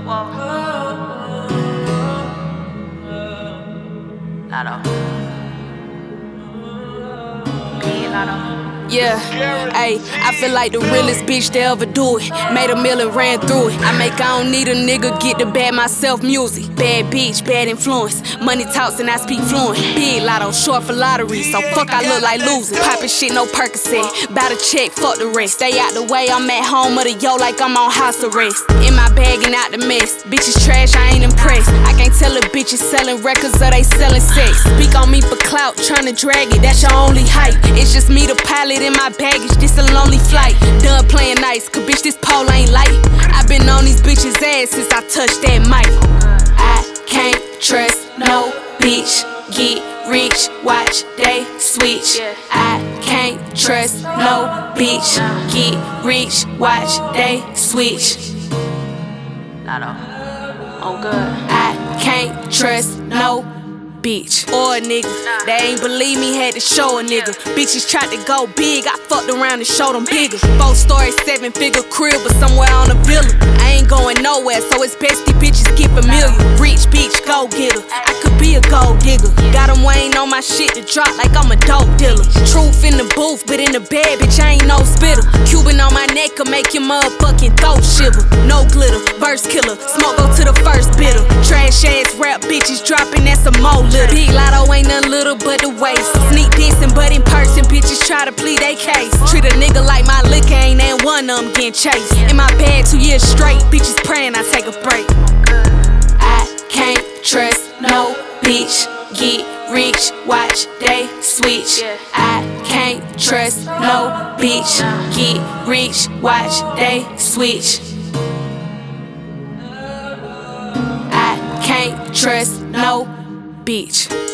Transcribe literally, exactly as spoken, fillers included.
Lotto. P. Lotto. Yeah, ayy, I feel like the realest bitch to ever do it. Made a meal and ran through it. I make I don't need a nigga, get the bad myself music. Bad bitch, bad influence. Money talks and I speak fluent. Big lotto, short for lottery, so fuck I look like losing. Poppin' shit, no Percocet. Bout a check, fuck the rest. Stay out the way, I'm at home of the yo like I'm on house arrest. In my bag and out the mess. Bitches trash, I ain't impressed. I can't tell a bitch is selling records or they selling sex. Speak on me for clout, tryna drag it, that's your only hype. It's just me, the pilot, in my baggage, this a lonely flight. Done playing nice, cause bitch, this pole ain't light. I been on these bitches' ass since I touched that mic. I can't trust no bitch, get rich, watch they switch. I can't trust no bitch, get rich, watch they switch. Lotto. On good. I can't trust no bitch or a nigga. They ain't believe me, had to show a nigga. Bitches tried to go big, I fucked around and showed them bigger. Four story, seven figure crib, but somewhere on a villa. I ain't going nowhere, so it's best these bitches get familiar. Rich bitch, go getter. I could be a gold digger. Got them weighing on my shit to drop like I'm a dope dealer. Truth in the booth, but in the bed, bitch, I ain't no spitter. Cuban on my neck could make your motherfucking throat shiver. No glitter, verse killer. Smoke go to the first bitter. Trash ass rap bitches dropping, that's a mo little. Big lotto ain't nothing little but the waist. Sneak dissing, but in person, bitches try to plead they case. Treat a nigga like my liquor ain't and one of them getting chased. In my bed two years straight, bitches praying I take a break. I can't trust no bitch, get rich, watch they switch. I can't trust no bitch, get rich, watch they switch. I can't trust no bitch.